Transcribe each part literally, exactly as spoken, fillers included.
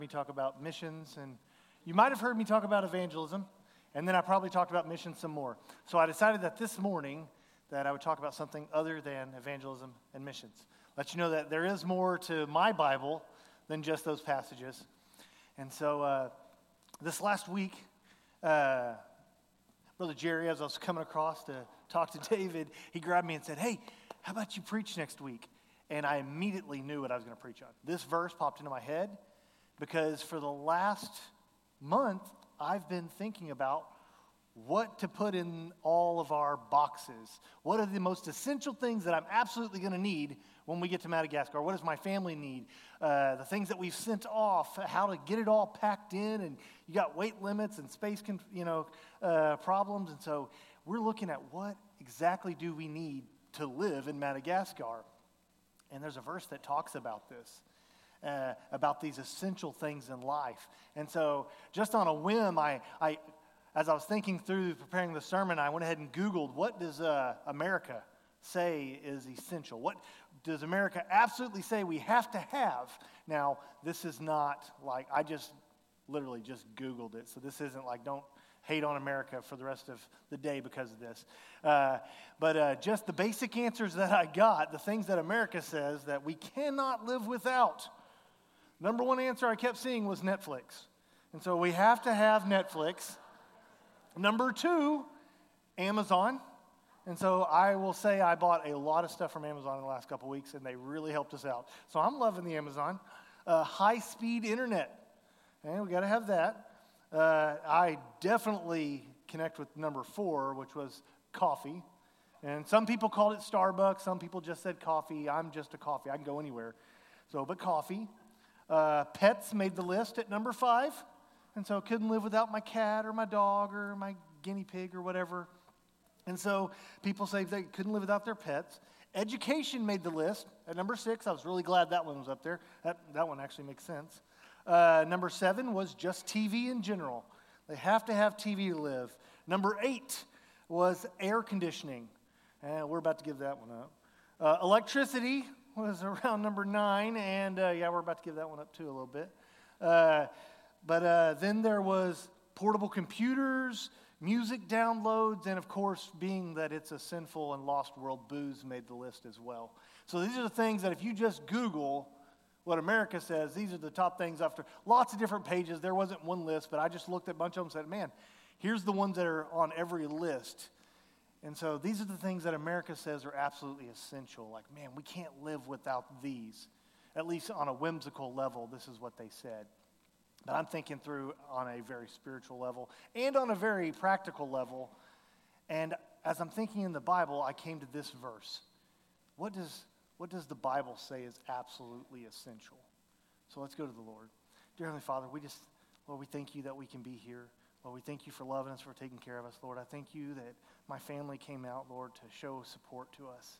Me talk about missions, and you might have heard me talk about evangelism, and then I probably talked about missions some more. So I decided that this morning that I would talk about something other than evangelism and missions. Let you know that there is more to my Bible than just those passages. And so uh, this last week, uh, Brother Jerry, as I was coming across to talk to David, he grabbed me and said, "Hey, how about you preach next week?" And I immediately knew what I was going to preach on. This verse popped into my head because for the last month, I've been thinking about what to put in all of our boxes. What are the most essential things that I'm absolutely going to need when we get to Madagascar? What does my family need? Uh, the things that we've sent off, how to get it all packed in, and you got weight limits and space, con- you know, uh, problems. And so we're looking at what exactly do we need to live in Madagascar. And there's a verse that talks about this. Uh, about these essential things in life. And so just on a whim, I, I, as I was thinking through preparing the sermon, I went ahead and Googled, what does uh, America say is essential? What does America absolutely say we have to have? Now, this is not like, I just literally just Googled it, so this isn't like, don't hate on America for the rest of the day because of this. Uh, but uh, just the basic answers that I got, the things that America says that we cannot live without. Number one answer I kept seeing was Netflix. And so we have to have Netflix. Number two, Amazon. And so I will say I bought a lot of stuff from Amazon in the last couple weeks, and they really helped us out. So I'm loving the Amazon. Uh, high-speed internet. And we got to have that. Uh, I definitely connect with number four, which was coffee. And some people called it Starbucks. Some people just said coffee. I'm just a coffee. I can go anywhere. So, but coffee. Uh, pets made the list at number five, and so couldn't live without my cat or my dog or my guinea pig or whatever. And so people say they couldn't live without their pets. Education made the list at number six. I was really glad that one was up there. That, that one actually makes sense. Uh, number seven was just T V in general. They have to have T V to live. Number eight was air conditioning. And we're about to give that one up. Uh, electricity was around number nine, and uh, yeah, we're about to give that one up too a little bit. Uh, but uh, then there was portable computers, music downloads, and of course, being that it's a sinful and lost world, booze made the list as well. So these are the things that if you just Google what America says, these are the top things after lots of different pages. There wasn't one list, but I just looked at a bunch of them and said, man, here's the ones that are on every list. And so these are the things that America says are absolutely essential. Like, man, we can't live without these. At least on a whimsical level, this is what they said. But I'm thinking through on a very spiritual level and on a very practical level. And as I'm thinking in the Bible, I came to this verse. What does, what does the Bible say is absolutely essential? So let's go to the Lord. Dear Heavenly Father, we just, Lord, we thank you that we can be here. Lord, we thank you for loving us, for taking care of us. Lord, I thank you that my family came out, Lord, to show support to us,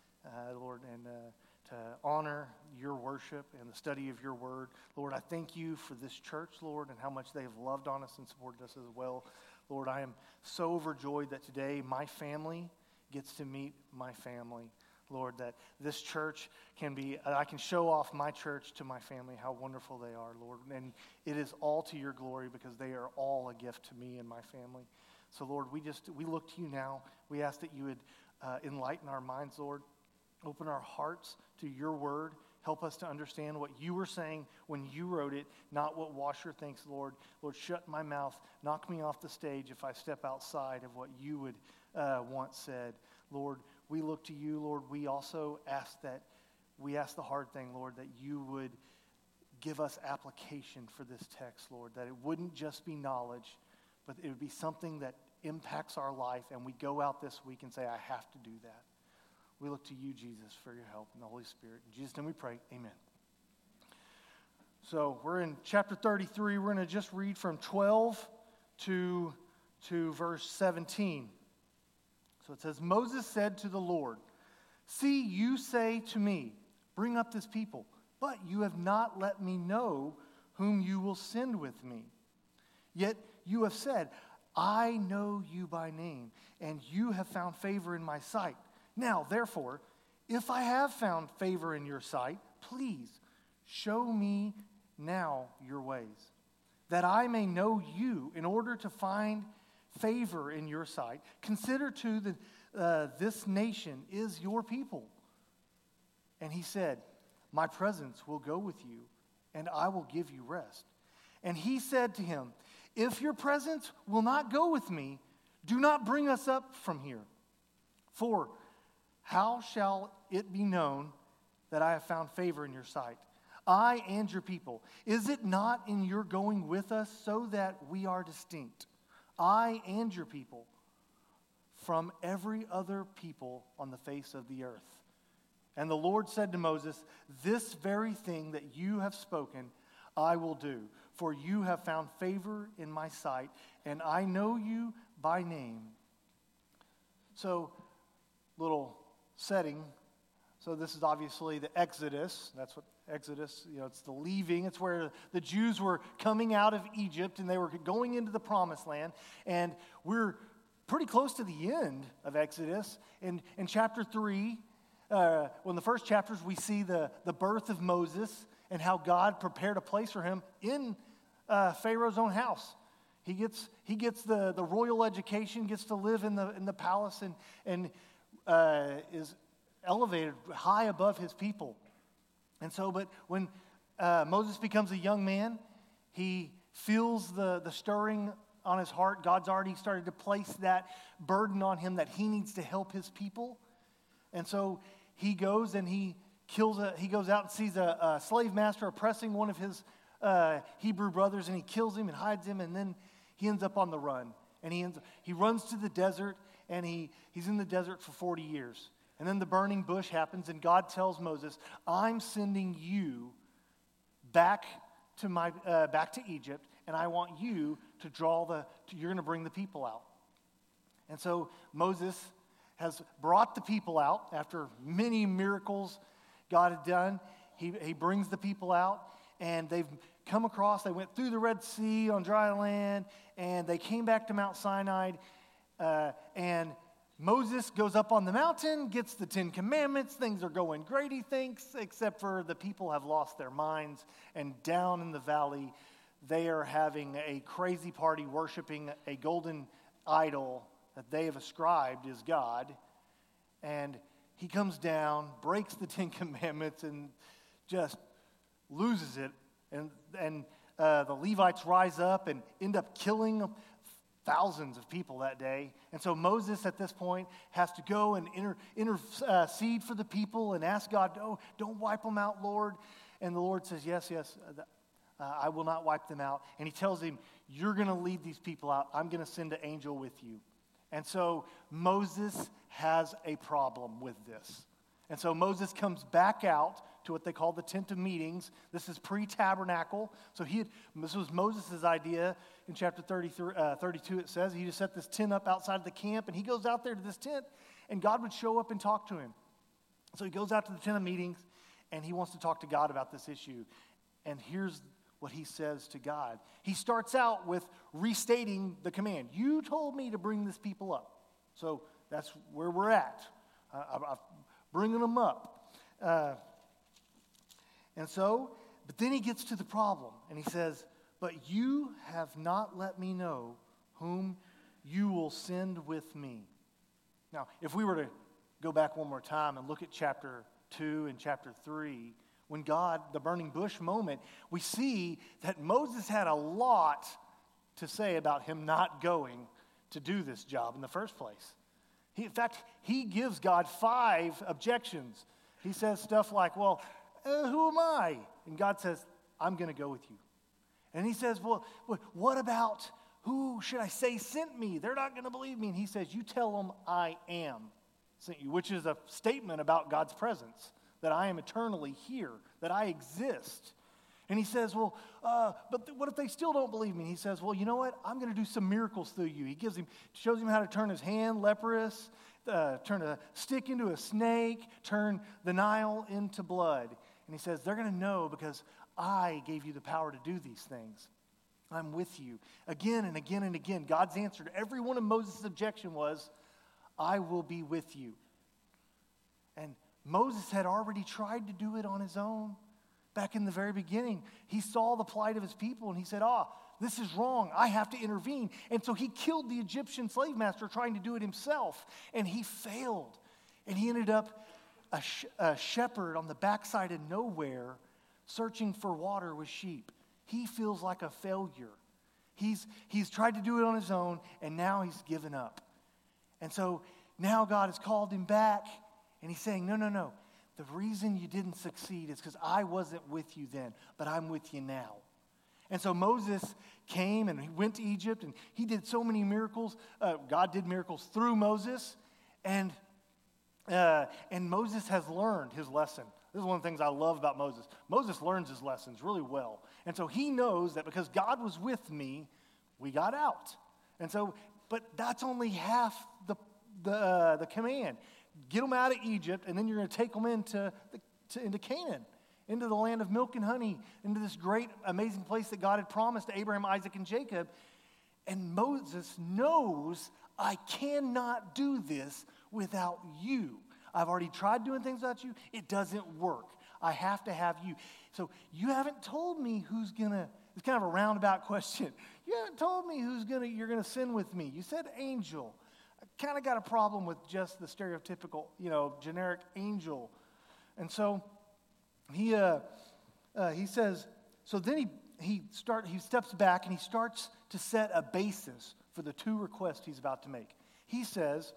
uh, Lord, and uh, to honor your worship and the study of your word. Lord, I thank you for this church, Lord, and how much they have loved on us and supported us as well. Lord, I am so overjoyed that today my family gets to meet my family. Lord, that this church can be, I can show off my church to my family, how wonderful they are, Lord. And it is all to your glory because they are all a gift to me and my family. So, Lord, we just, we look to you now. We ask that you would uh, enlighten our minds, Lord. Open our hearts to your word. Help us to understand what you were saying when you wrote it, not what Washer thinks, Lord. Lord, shut my mouth. Knock me off the stage if I step outside of what you would uh, want said. Lord, we look to you, Lord. We also ask that, we ask the hard thing, Lord, that you would give us application for this text, Lord, that it wouldn't just be knowledge, but it would be something that impacts our life, and we go out this week and say, I have to do that. We look to you, Jesus, for your help and the Holy Spirit. In Jesus' name we pray, amen. So we're in chapter thirty-three. We're going to just read from twelve to, to verse seventeen. So it says, Moses said to the Lord, see, you say to me, bring up this people, but you have not let me know whom you will send with me. Yet you have said, I know you by name, and you have found favor in my sight. Now, therefore, if I have found favor in your sight, please show me now your ways, that I may know you in order to find favor in your sight. Consider too that uh, this nation is your people. And he said, my presence will go with you, and I will give you rest. And he said to him, if your presence will not go with me, do not bring us up from here. For how shall it be known that I have found favor in your sight, I and your people? Is it not in your going with us so that we are distinct, I and your people, from every other people on the face of the earth? And the Lord said to Moses, this very thing that you have spoken, I will do, for you have found favor in my sight, and I know you by name. So, little setting. So this is obviously the Exodus. That's what Exodus, you know, it's the leaving. It's where the Jews were coming out of Egypt and they were going into the promised land. And we're pretty close to the end of Exodus. In, in chapter three, uh, well, in the first chapters, we see the, the birth of Moses and how God prepared a place for him in uh, Pharaoh's own house. He gets he gets the, the royal education, gets to live in the in the palace, and and uh, is elevated high above his people. And so, but when uh, Moses becomes a young man, he feels the, the stirring on his heart. God's already started to place that burden on him that he needs to help his people. And so he goes and he kills a, he goes out and sees a, a slave master oppressing one of his uh, Hebrew brothers, and he kills him and hides him, and then he ends up on the run. And he ends he runs to the desert, and he, he's in the desert for forty years. And then the burning bush happens, and God tells Moses, I'm sending you back to my uh, back to Egypt, and I want you to draw the, to, you're going to bring the people out. And so Moses has brought the people out after many miracles God had done. He, he brings the people out, and they've come across, they went through the Red Sea on dry land, and they came back to Mount Sinai, uh, and Moses goes up on the mountain, gets the Ten Commandments. Things are going great, he thinks, except for the people have lost their minds. And down in the valley, they are having a crazy party worshiping a golden idol that they have ascribed as God. And he comes down, breaks the Ten Commandments, and just loses it. And, and uh, the Levites rise up and end up killing thousands of people that day. And so Moses at this point has to go and inter, intercede for the people and ask God, oh, don't wipe them out, Lord. And the Lord says, yes, yes, uh, I will not wipe them out. And he tells him, you're going to lead these people out. I'm going to send an angel with you. And so Moses has a problem with this. And so Moses comes back out to what they call the tent of meetings. This is pre-tabernacle. So he had, this was Moses' idea. In chapter thirty-three, uh, thirty-two, it says he just set this tent up outside of the camp, and he goes out there to this tent, and God would show up and talk to him. So he goes out to the tent of meetings, and he wants to talk to God about this issue. And here's what he says to God. He starts out with restating the command. You told me to bring this people up. So that's where we're at. Uh, I, I'm bringing them up. Uh, and so, but then he gets to the problem, and he says, but you have not let me know whom you will send with me. Now, if we were to go back one more time and look at chapter two and chapter three, when God, the burning bush moment, we see that Moses had a lot to say about him not going to do this job in the first place. He, in fact, he gives God five objections. He says stuff like, well, uh, who am I? And God says, I'm going to go with you. And he says, well, what about who should I say sent me? They're not going to believe me. And he says, you tell them I am sent you, which is a statement about God's presence, that I am eternally here, that I exist. And he says, well, uh, but th- what if they still don't believe me? And he says, well, you know what? I'm going to do some miracles through you. He gives him, shows him how to turn his hand leprous, uh, turn a stick into a snake, turn the Nile into blood. And he says, they're going to know because I gave you the power to do these things. I'm with you. Again and again and again, God's answer to every one of Moses' objection was, I will be with you. And Moses had already tried to do it on his own, back in the very beginning, he saw the plight of his people and he said, ah, this is wrong. I have to intervene. And so he killed the Egyptian slave master trying to do it himself. And he failed. And he ended up a, sh- a shepherd on the backside of nowhere searching for water with sheep. He feels like a failure. He's, he's tried to do it on his own, and now he's given up. And so now God has called him back, and he's saying, no, no, no. The reason you didn't succeed is because I wasn't with you then, but I'm with you now. And so Moses came and he went to Egypt and he did so many miracles. Uh, God did miracles through Moses. And, uh, and Moses has learned his lesson. This is one of the things I love about Moses. Moses learns his lessons really well. And so he knows that because God was with me, we got out. And so, but that's only half the, the, uh, the command. Get them out of Egypt, and then you're going to take them into, the, to, into Canaan, into the land of milk and honey, into this great, amazing place that God had promised to Abraham, Isaac, and Jacob. And Moses knows, I cannot do this without you. I've already tried doing things without you. It doesn't work. I have to have you. So you haven't told me who's going to, it's kind of a roundabout question. You haven't told me who's going to, you're going to send with me. You said angel. I kind of got a problem with just the stereotypical, you know, generic angel. And so he uh, uh, he says, so then he he start he steps back and he starts to set a basis for the two requests he's about to make. He says,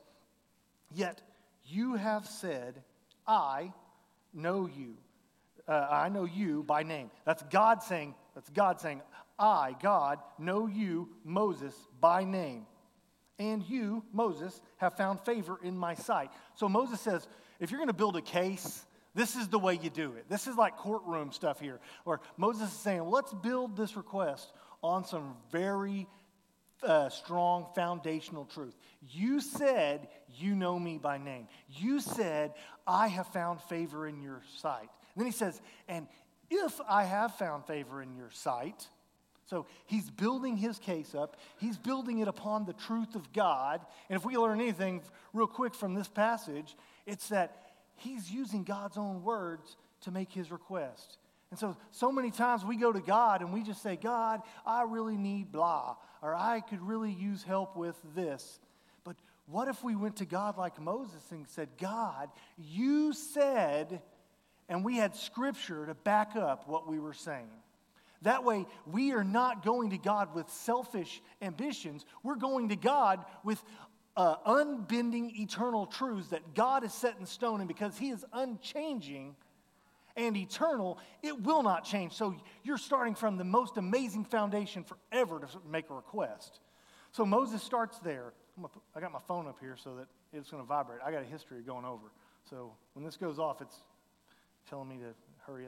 yet you have said, I know you. Uh, I know you by name. That's God saying, that's God saying, I, God, know you, Moses, by name. And you, Moses, have found favor in my sight. So Moses says, if you're going to build a case, this is the way you do it. This is like courtroom stuff here. Or Moses is saying, let's build this request on some very uh, strong foundational truth. You said you know me by name. You said I have found favor in your sight. And then he says, and if I have found favor in your sight, so he's building his case up. He's building it upon the truth of God. And if we learn anything real quick from this passage, it's that he's using God's own words to make his request. And so, so many times we go to God and we just say, God, I really need blah, or I could really use help with this. But what if we went to God like Moses and said, God, you said, and we had scripture to back up what we were saying. That way, we are not going to God with selfish ambitions. We're going to God with uh, unbending eternal truths that God has set in stone. And because he is unchanging and eternal, it will not change. So you're starting from the most amazing foundation forever to make a request. So Moses starts there. I'm gonna put, I got my phone up here so that it's going to vibrate. I got a history going over. So when this goes off, it's telling me to hurry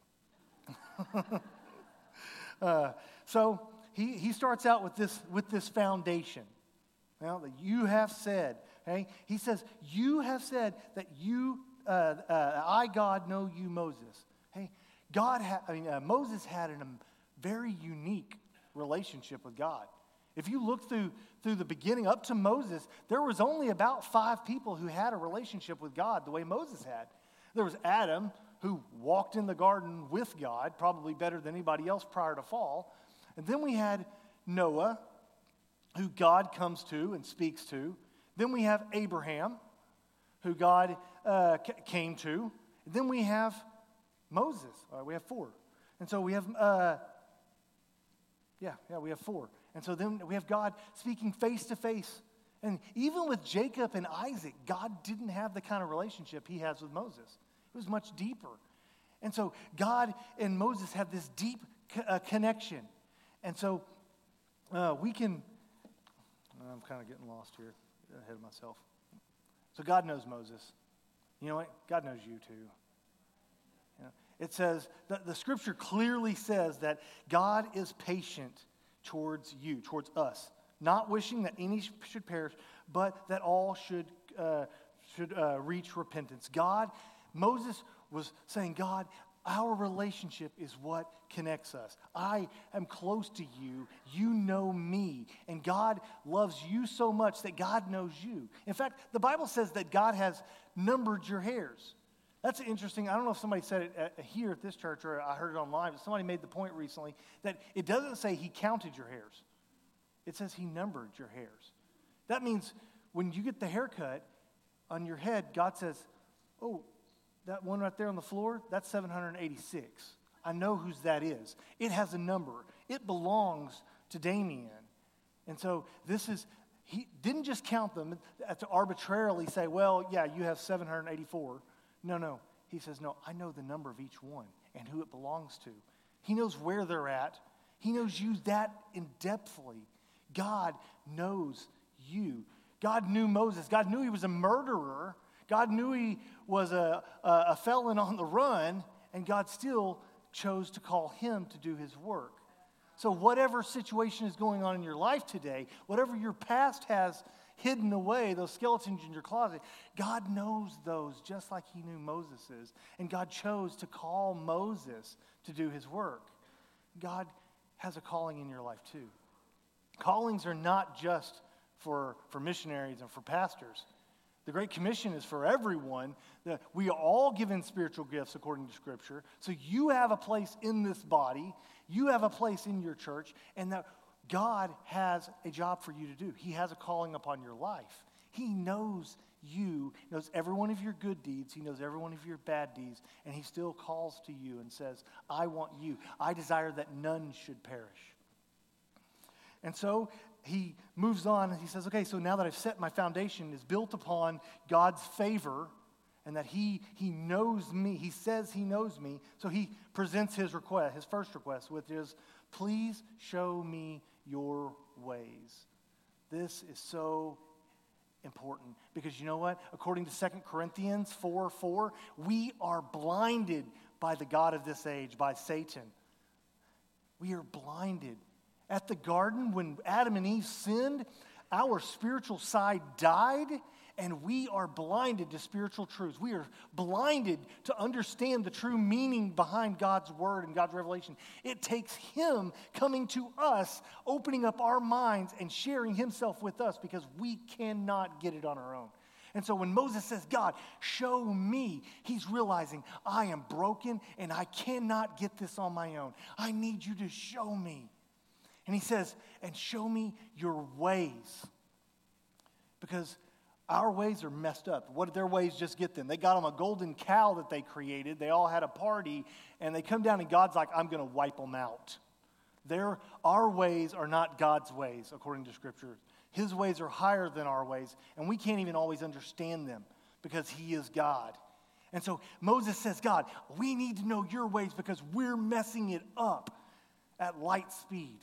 up. Uh, so he, he starts out with this with this foundation. Now that you have said, okay? He says, you have said that you, uh, uh, I, God, know you, Moses. Hey, God, ha- I mean, uh, Moses had a um, very unique relationship with God. If you look through through the beginning up to Moses, there was only about five people who had a relationship with God the way Moses had. There was Adam, who walked in the garden with God, probably better than anybody else prior to fall. And then we had Noah, who God comes to and speaks to. Then we have Abraham, who God uh, c- came to. And then we have Moses. All right, we have four. And so we have, uh, yeah, yeah, we have four. And so then we have God speaking face to face. And even with Jacob and Isaac, God didn't have the kind of relationship he has with Moses. It was much deeper. And so God and Moses have this deep co- uh, connection. And so uh, we can, I'm kind of getting lost here, ahead of myself. So God knows Moses. You know what? God knows you too. You know, it says, the, the scripture clearly says that God is patient towards you, towards us, not wishing that any should perish, but that all should, uh, should uh, reach repentance. God Moses was saying, God, our relationship is what connects us. I am close to you. You know me. And God loves you so much that God knows you. In fact, the Bible says that God has numbered your hairs. That's interesting. I don't know if somebody said it at, here at this church or I heard it online, but somebody made the point recently that it doesn't say he counted your hairs. It says he numbered your hairs. That means when you get the haircut on your head, God says, oh, that one right there on the floor, that's seven hundred eighty-six. I know whose that is. It has a number. It belongs to Damien. And so this is, he didn't just count them to arbitrarily say, well, yeah, you have seven hundred eighty-four. No, no. He says, no, I know the number of each one and who it belongs to. He knows where they're at. He knows you that in-depthly. God knows you. God knew Moses. God knew he was a murderer. God knew he was a, a, a felon on the run, and God still chose to call him to do his work. So whatever situation is going on in your life today, whatever your past has hidden away, those skeletons in your closet, God knows those just like he knew Moses's. And God chose to call Moses to do his work. God has a calling in your life too. Callings are not just for, for missionaries and for pastors. The Great Commission is for everyone. The, we are all given spiritual gifts according to Scripture. So you have a place in this body. You have a place in your church. And that God has a job for you to do. He has a calling upon your life. He knows you, knows every one of your good deeds. He knows every one of your bad deeds. And he still calls to you and says, I want you. I desire that none should perish. And so he moves on and he says, okay, so now that I've set my foundation is built upon God's favor and that he, he knows me, he says he knows me, so he presents his request, his first request, which is, please show me your ways. This is so important because you know what? According to Second Corinthians four four, we are blinded by the god of this age, by Satan. We are blinded. At the garden, when Adam and Eve sinned, our spiritual side died, and we are blinded to spiritual truths. We are blinded to understand the true meaning behind God's word and God's revelation. It takes him coming to us, opening up our minds, and sharing himself with us because we cannot get it on our own. And so when Moses says, God, show me, he's realizing I am broken and I cannot get this on my own. I need you to show me. And he says, and show me your ways. Because our ways are messed up. What did their ways just get them? They got them a golden cow that they created. They all had a party. And they come down and God's like, I'm going to wipe them out. Their, our ways are not God's ways, according to Scripture. His ways are higher than our ways. And we can't even always understand them because he is God. And so Moses says, God, we need to know your ways because we're messing it up at light speed.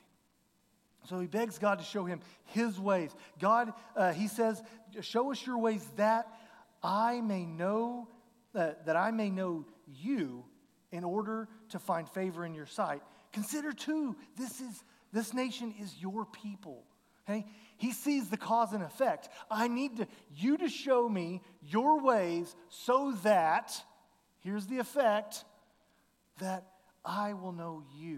So he begs God to show him his ways. God, uh, he says, show us your ways that I may know, uh, that I may know you in order to find favor in your sight. Consider too, this is this nation is your people. Okay? He sees the cause and effect. I need to, you to show me your ways so that, here's the effect, that I will know you.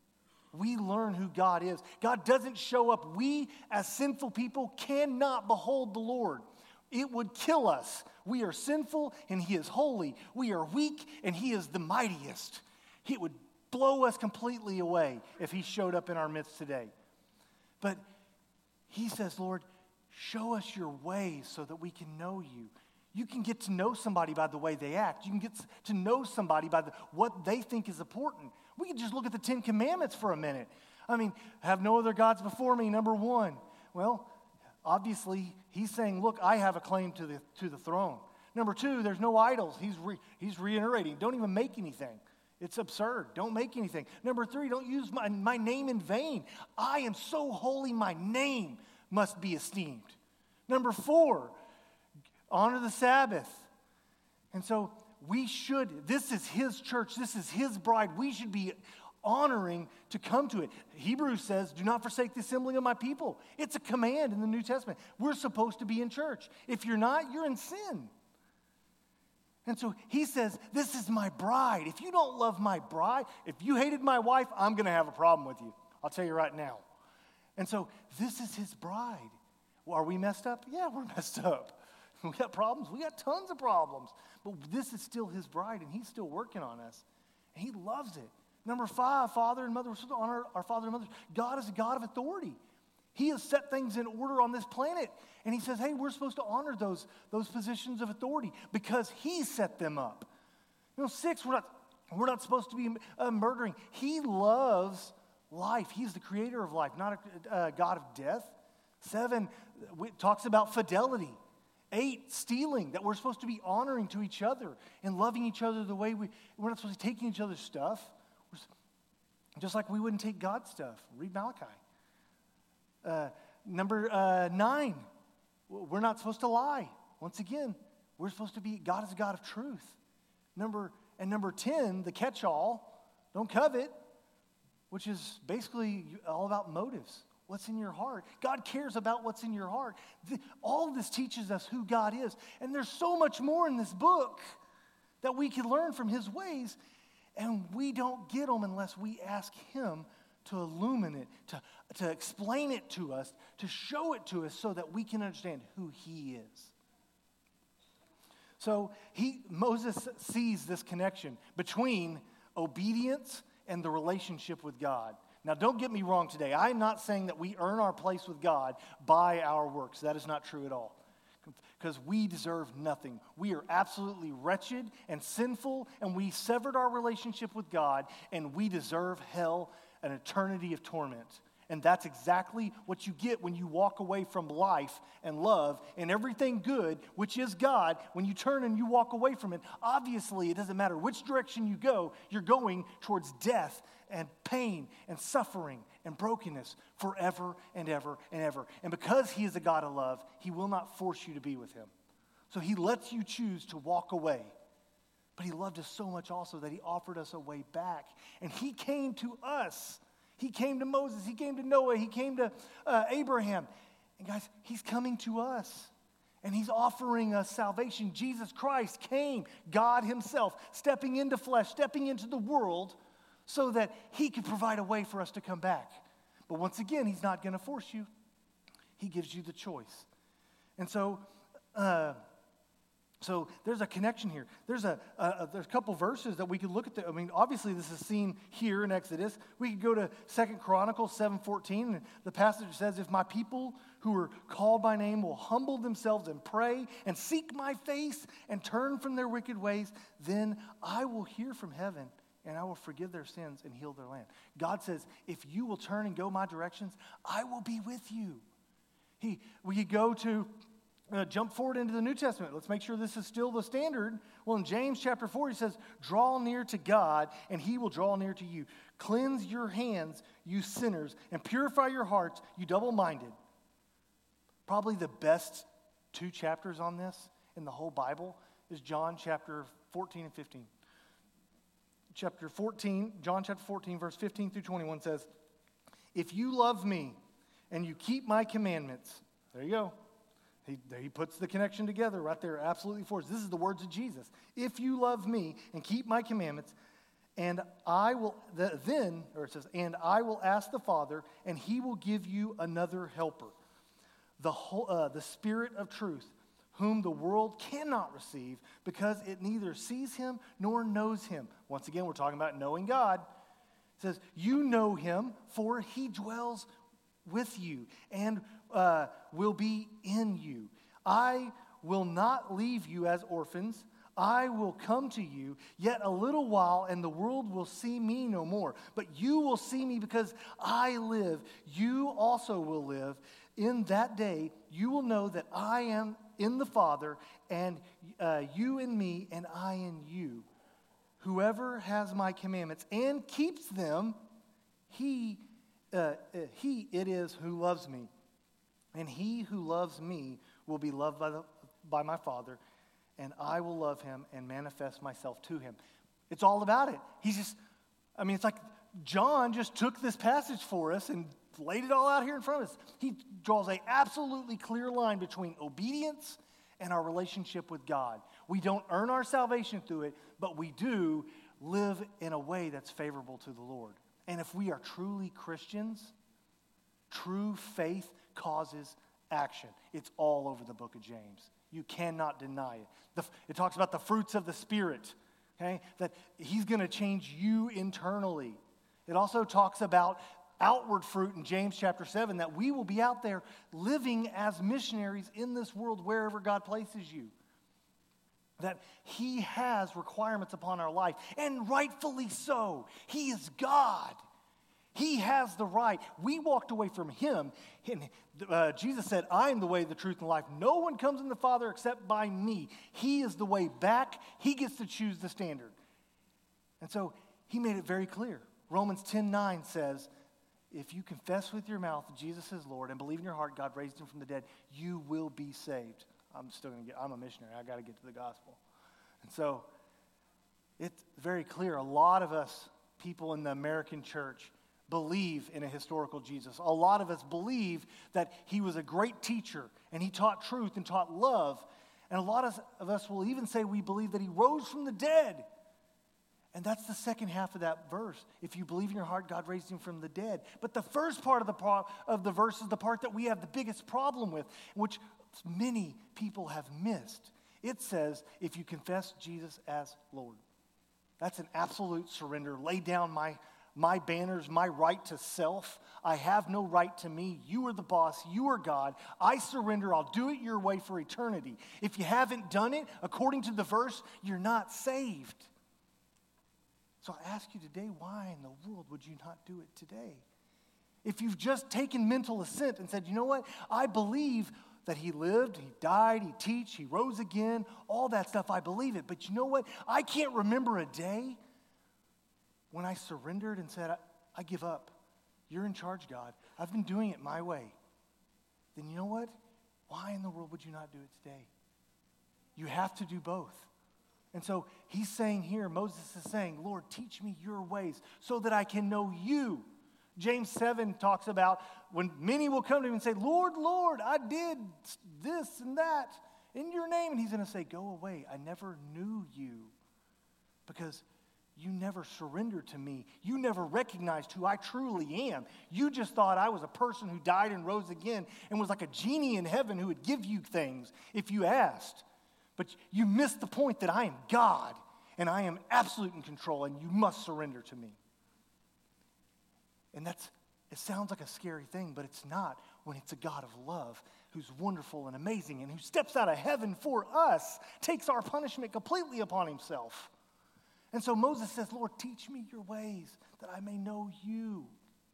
We learn who God is. God doesn't show up. We, as sinful people, cannot behold the Lord. It would kill us. We are sinful, and he is holy. We are weak, and he is the mightiest. It would blow us completely away if he showed up in our midst today. But he says, Lord, show us your ways so that we can know you. You can get to know somebody by the way they act. You can get to know somebody by the, what they think is important. We can just look at the Ten Commandments for a minute. I mean, have no other gods before me, number one. Well, obviously, he's saying, look, I have a claim to the to the throne. Number two, there's no idols. He's re, he's reiterating, don't even make anything. It's absurd. Don't make anything. Number three, don't use my, my name in vain. I am so holy, my name must be esteemed. Number four, honor the Sabbath. And so we should, this is his church, this is his bride. We should be honoring to come to it. Hebrews says, do not forsake the assembling of my people. It's a command in the New Testament. We're supposed to be in church. If you're not, you're in sin. And so he says, this is my bride. If you don't love my bride, if you hated my wife, I'm going to have a problem with you. I'll tell you right now. And so this is his bride. Well, are we messed up? Yeah, we're messed up. We got problems. We got tons of problems. But this is still his bride, and he's still working on us. And he loves it. Number five, father and mother. We're supposed to honor our father and mother. God is a God of authority. He has set things in order on this planet. And he says, hey, we're supposed to honor those, those positions of authority because he set them up. You know, six, we're not, we're not supposed to be uh, murdering. He loves life. He's the creator of life, not a uh, God of death. Seven, it talks about fidelity. Eight, stealing, that we're supposed to be honoring to each other and loving each other the way we, we're not supposed to be taking each other's stuff. Just like we wouldn't take God's stuff. Read Malachi. Uh, number uh, nine, we're not supposed to lie. Once again, we're supposed to be, God is a God of truth. Number And number ten, the catch-all, don't covet, which is basically all about motives. What's in your heart? God cares about what's in your heart. The, all of this teaches us who God is. And there's so much more in this book that we can learn from his ways. And we don't get them unless we ask him to illuminate, to, to explain it to us, to show it to us so that we can understand who he is. So he, Moses sees this connection between obedience and the relationship with God. Now, don't get me wrong today. I'm not saying that we earn our place with God by our works. That is not true at all. Because we deserve nothing. We are absolutely wretched and sinful, and we severed our relationship with God, and we deserve hell, an eternity of torment. And that's exactly what you get when you walk away from life and love and everything good, which is God. When you turn and you walk away from it, obviously it doesn't matter which direction you go, you're going towards death and pain and suffering and brokenness forever and ever and ever. And because he is a God of love, he will not force you to be with him. So he lets you choose to walk away. But he loved us so much also that he offered us a way back. And he came to us. He came to Moses. He came to Noah. He came to uh, Abraham. And guys, he's coming to us. And he's offering us salvation. Jesus Christ came, God himself, stepping into flesh, stepping into the world so that he could provide a way for us to come back. But once again, he's not going to force you. He gives you the choice. And so, uh, so there's a connection here. There's a, a, there's a couple verses that we could look at. The, I mean, obviously this is seen here in Exodus. We could go to Second Chronicles seven fourteen. And the passage says, if my people who are called by name will humble themselves and pray and seek my face and turn from their wicked ways, then I will hear from heaven and I will forgive their sins and heal their land. God says, if you will turn and go my directions, I will be with you. He, we could go to Uh, jump forward into the New Testament. Let's make sure this is still the standard. Well, in James chapter four, he says, draw near to God, and he will draw near to you. Cleanse your hands, you sinners, and purify your hearts, you double-minded. Probably the best two chapters on this in the whole Bible is John chapter fourteen and fifteen. Chapter fourteen, John chapter fourteen, verse fifteen through twenty-one says, if you love me and you keep my commandments, there you go. He, he puts the connection together right there absolutely for us. This is the words of Jesus. If you love me and keep my commandments, and I will, the, then, or it says, and I will ask the Father, and he will give you another helper, the, whole, uh, the Spirit of truth, whom the world cannot receive because it neither sees him nor knows him. Once again, we're talking about knowing God. It says, you know him, for he dwells with you and uh, will be in you. I will not leave you as orphans. I will come to you yet a little while, and the world will see me no more. But you will see me because I live. You also will live. In that day, you will know that I am in the Father, and uh, you in me, and I in you. Whoever has my commandments and keeps them, he Uh, he it is who loves me, and he who loves me will be loved by, the, by my Father, and I will love him and manifest myself to him. It's all about it. He's just, I mean, it's like John just took this passage for us and laid it all out here in front of us. He draws a absolutely clear line between obedience and our relationship with God. We don't earn our salvation through it, but we do live in a way that's favorable to the Lord. And if we are truly Christians, true faith causes action. It's all over the book of James. You cannot deny it. The, it talks about the fruits of the Spirit, okay? That he's going to change you internally. It also talks about outward fruit in James chapter seven, that we will be out there living as missionaries in this world wherever God places you. That he has requirements upon our life, and rightfully so. He is God. He has the right. We walked away from him. And, uh, Jesus said, I am the way, the truth, and life. No one comes to the Father except by me. He is the way back. He gets to choose the standard. And so he made it very clear. Romans ten nine says, if you confess with your mouth Jesus is Lord and believe in your heart God raised him from the dead, you will be saved. I'm still going to get, I'm a missionary. I got to get to the gospel. And so it's very clear. A lot of us, people in the American church, believe in a historical Jesus. A lot of us believe that he was a great teacher and he taught truth and taught love. And a lot of us will even say we believe that he rose from the dead. And that's the second half of that verse. If you believe in your heart, God raised him from the dead. But the first part of the, pro- of the verse is the part that we have the biggest problem with, which many people have missed. It says, if you confess Jesus as Lord. That's an absolute surrender. Lay down my My banners, my right to self. I have no right to me. You are the boss. You are God. I surrender. I'll do it your way for eternity. If you haven't done it, according to the verse, you're not saved. So I ask you today, why in the world would you not do it today? If you've just taken mental assent and said, you know what, I believe that he lived, he died, he teach, he rose again, all that stuff, I believe it. But you know what, I can't remember a day when I surrendered and said, I, I give up. You're in charge, God. I've been doing it my way. Then you know what? Why in the world would you not do it today? You have to do both. And so he's saying here, Moses is saying, Lord, teach me your ways so that I can know you. James seven talks about when many will come to him and say, Lord, Lord, I did this and that in your name. And he's going to say, go away. I never knew you because you never surrendered to me. You never recognized who I truly am. You just thought I was a person who died and rose again and was like a genie in heaven who would give you things if you asked. But you missed the point that I am God and I am absolute in control and you must surrender to me. And that's, it sounds like a scary thing, but it's not when it's a God of love who's wonderful and amazing and who steps out of heaven for us, takes our punishment completely upon himself. And so Moses says, Lord, teach me your ways that I may know you.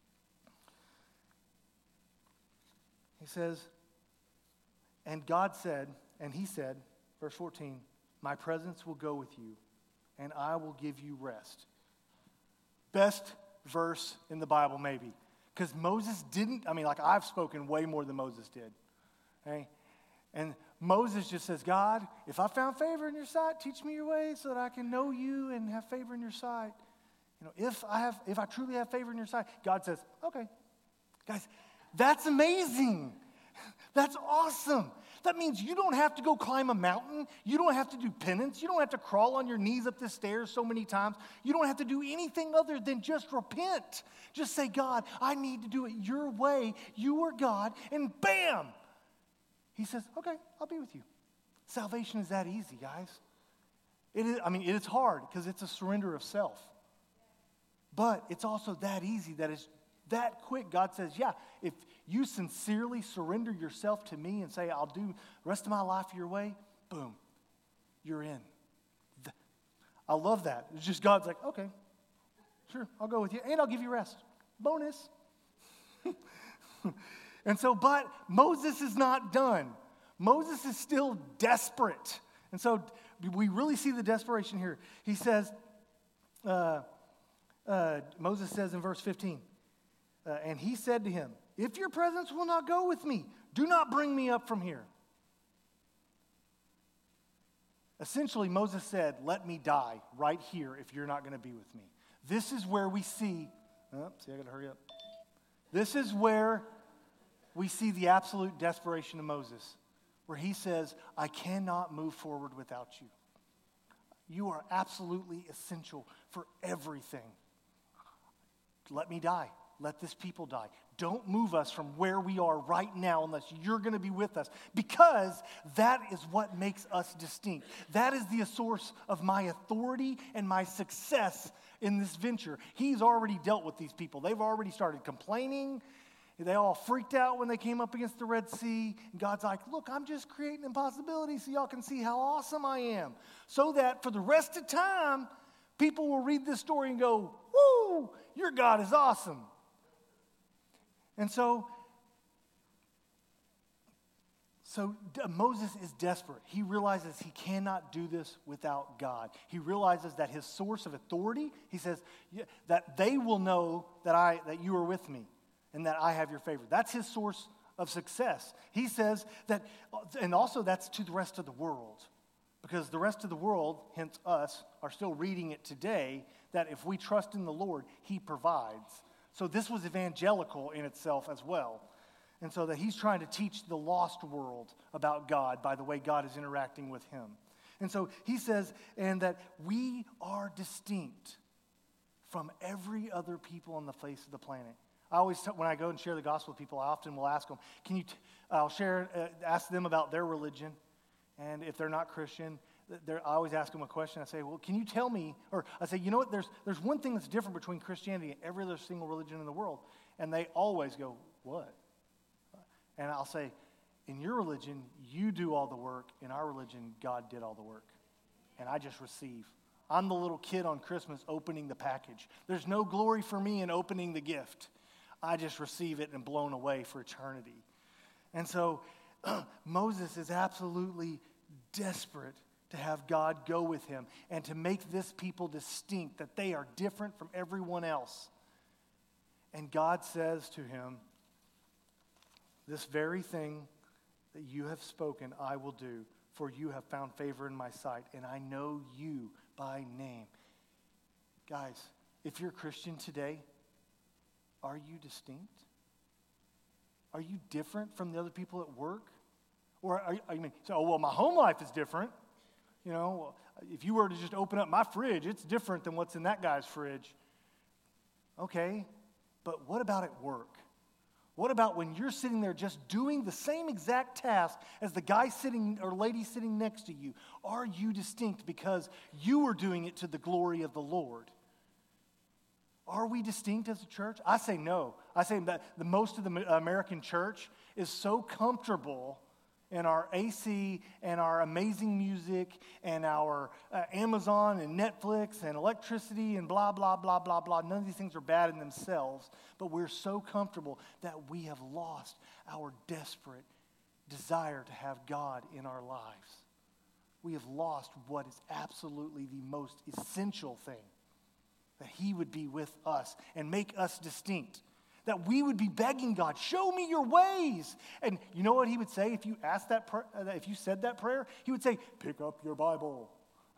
He says, and God said, and he said, verse fourteen, my presence will go with you, and I will give you rest. Best verse in the Bible, maybe. Because Moses didn't, I mean, like I've spoken way more than Moses did. Okay? And Moses just says, God, if I found favor in your sight, teach me your ways so that I can know you and have favor in your sight. You know, if I have, if I truly have favor in your sight, God says, okay. Guys, that's amazing. That's awesome. That means you don't have to go climb a mountain. You don't have to do penance. You don't have to crawl on your knees up the stairs so many times. You don't have to do anything other than just repent. Just say, God, I need to do it your way. You are God. And bam! He says, okay, I'll be with you. Salvation is that easy, guys. It is, I mean, it is hard because it's a surrender of self. But it's also that easy that it's that quick. God says, yeah, if you sincerely surrender yourself to me and say, I'll do the rest of my life your way, boom, you're in. I love that. It's just God's like, okay, sure, I'll go with you, and I'll give you rest. Bonus. And so, but Moses is not done. Moses is still desperate. And so we really see the desperation here. He says, uh, uh, Moses says in verse fifteen, uh, and he said to him, if your presence will not go with me, do not bring me up from here. Essentially, Moses said, let me die right here if you're not going to be with me. This is where we see, oh, see, I got to hurry up. This is where we see the absolute desperation of Moses, where he says, I cannot move forward without you. You are absolutely essential for everything. Let me die. let this people die. Don't move us from where we are right now unless you're going to be with us, because that is what makes us distinct. That is the source of my authority and my success in this venture. He's already dealt with these people. They've already started complaining. They all freaked out when they came up against the Red Sea. And God's like, look, I'm just creating impossibilities so y'all can see how awesome I am. So that for the rest of time, people will read this story and go, woo, your God is awesome. And so, so Moses is desperate. He realizes he cannot do this without God. He realizes that his source of authority, he says, that they will know that I that you are with me and that I have your favor. That's his source of success. He says that, and also that's to the rest of the world. Because the rest of the world, hence us, are still reading it today, that if we trust in the Lord, he provides. So this was evangelical in itself as well. And so that he's trying to teach the lost world about God by the way God is interacting with him. And so he says, and that we are distinct from every other people on the face of the planet. I always, when I go and share the gospel with people, I often will ask them, can you, t- I'll share, uh, ask them about their religion. And if they're not Christian, I always ask them a question. I say, well, can you tell me, or I say, you know what, there's there's one thing that's different between Christianity and every other single religion in the world. And they always go, what? And I'll say, in your religion, you do all the work. In our religion, God did all the work. And I just receive. I'm the little kid on Christmas opening the package. There's no glory for me in opening the gift. I just receive it and blown away for eternity. And so Moses is absolutely desperate to have God go with him and to make this people distinct, that they are different from everyone else. And God says to him, this very thing that you have spoken, I will do, for you have found favor in my sight, and I know you by name. Guys, if you're a Christian today, are you distinct? Are you different from the other people at work? Or are you, I mean, so, oh, well, my home life is different. You know, if you were to just open up my fridge, it's different than what's in that guy's fridge. Okay, but what about at work? What about when you're sitting there just doing the same exact task as the guy sitting or lady sitting next to you? Are you distinct because you are doing it to the glory of the Lord? Are we distinct as a church? I say no. I say that the most of the American church is so comfortable in our A C and our amazing music and our uh, Amazon and Netflix and electricity and blah, blah, blah, blah, blah. None of these things are bad in themselves, but we're so comfortable that we have lost our desperate desire to have God in our lives. We have lost what is absolutely the most essential thing, that he would be with us and make us distinct. That we would be begging God, show me your ways. And you know what he would say if you asked that, pr- if you said that prayer? He would say, pick up your Bible.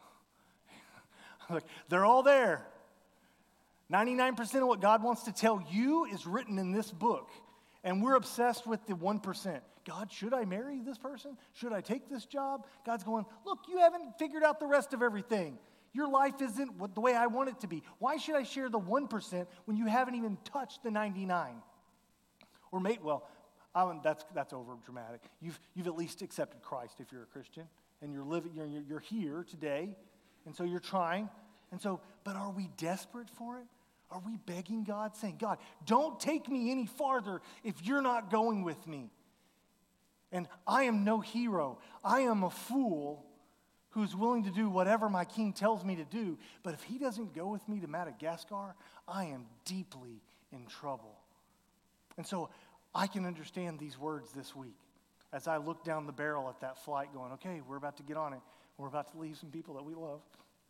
Like, they're all there. ninety-nine percent of what God wants to tell you is written in this book. And we're obsessed with the one percent. God, should I marry this person? Should I take this job? God's going, look, you haven't figured out the rest of everything. Your life isn't what, the way I want it to be. Why should I share the one percent when you haven't even touched the ninety-nine? Or, may, well, I, that's that's over dramatic. You've you've at least accepted Christ if you're a Christian, and you're living. You're you're here today, and so you're trying. And so, but are we desperate for it? Are we begging God, saying, God, don't take me any farther if you're not going with me? And I am no hero. I am a fool who's willing to do whatever my king tells me to do. But if he doesn't go with me to Madagascar, I am deeply in trouble. And so I can understand these words this week as I look down the barrel at that flight going, okay, we're about to get on it. We're about to leave some people that we love.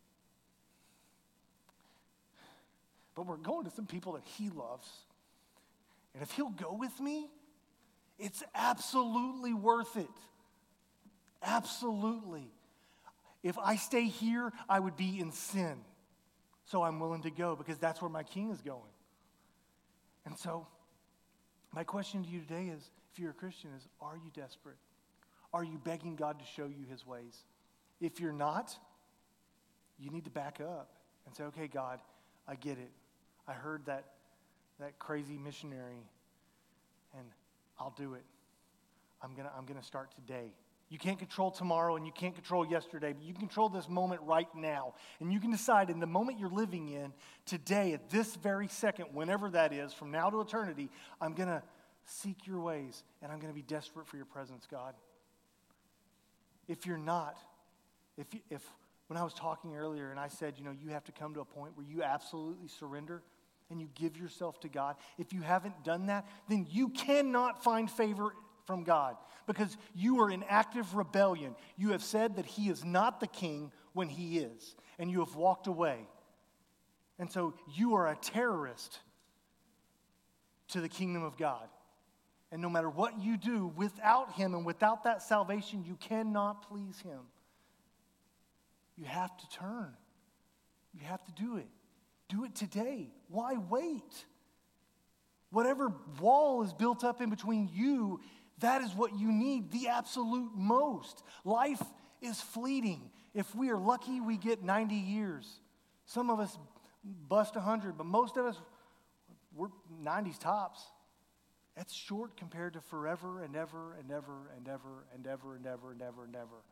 But we're going to some people that he loves. And if he'll go with me, it's absolutely worth it. Absolutely. If I stay here, I would be in sin. So I'm willing to go because that's where my king is going. And so my question to you today is, if you're a Christian, is are you desperate? Are you begging God to show you his ways? If you're not, you need to back up and say, okay, God, I get it. I heard that that crazy missionary, and I'll do it. I'm gonna, I'm gonna start today. You can't control tomorrow and you can't control yesterday, but you can control this moment right now. And you can decide in the moment you're living in, today, at this very second, whenever that is, from now to eternity, I'm going to seek your ways and I'm going to be desperate for your presence, God. If you're not, if, if when I was talking earlier and I said, you know, you have to come to a point where you absolutely surrender and you give yourself to God, if you haven't done that, then you cannot find favor from God, because you are in active rebellion. You have said that he is not the king when he is, and you have walked away. And so you are a terrorist to the kingdom of God. And no matter what you do, without him and without that salvation, you cannot please him. You have to turn. You have to do it. Do it today. Why wait? Whatever wall is built up in between you, that is what you need, the absolute most. Life is fleeting. If we are lucky, we get ninety years. Some of us bust one hundred, but most of us, we're nineties tops. That's short compared to forever and ever and ever and ever and ever and ever and ever and ever.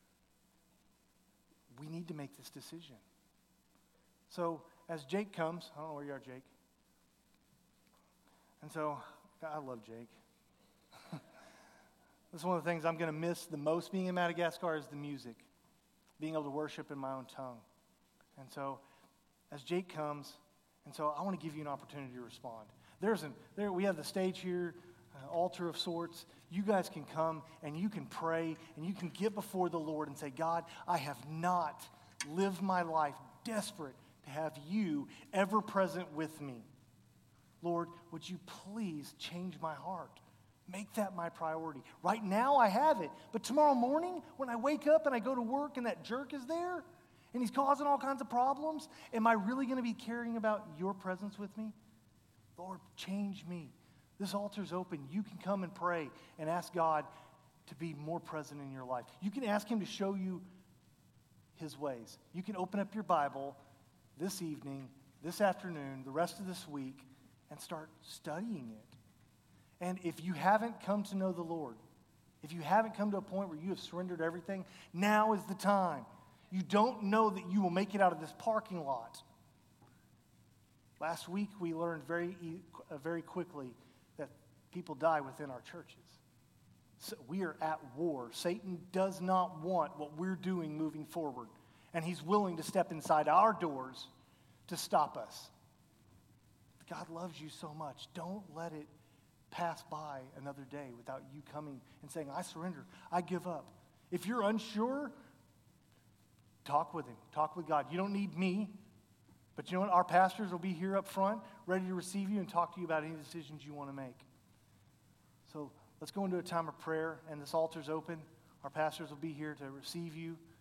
We need to make this decision. So as Jake comes, I don't know where you are, Jake. And so, I love Jake. This is one of the things I'm going to miss the most being in Madagascar is the music, being able to worship in my own tongue. And so, as Jake comes, and so I want to give you an opportunity to respond. There's an there we have the stage here, uh, altar of sorts. You guys can come and you can pray and you can get before the Lord and say, God, I have not lived my life desperate to have you ever present with me. Lord, would you please change my heart? Make that my priority. Right now I have it, but tomorrow morning when I wake up and I go to work and that jerk is there and he's causing all kinds of problems, am I really going to be caring about your presence with me? Lord, change me. This altar's open. You can come and pray and ask God to be more present in your life. You can ask him to show you his ways. You can open up your Bible this evening, this afternoon, the rest of this week, and start studying it. And if you haven't come to know the Lord, if you haven't come to a point where you have surrendered everything, now is the time. You don't know that you will make it out of this parking lot. Last week, we learned very, uh, very quickly that people die within our churches. So we are at war. Satan does not want what we're doing moving forward. And he's willing to step inside our doors to stop us. God loves you so much. Don't let it pass by another day without you coming and saying, I surrender. I give up. If you're unsure, talk with him. Talk with God. You don't need me. But you know what? Our pastors will be here up front, ready to receive you and talk to you about any decisions you want to make. So let's go into a time of prayer, and this altar's open. Our pastors will be here to receive you.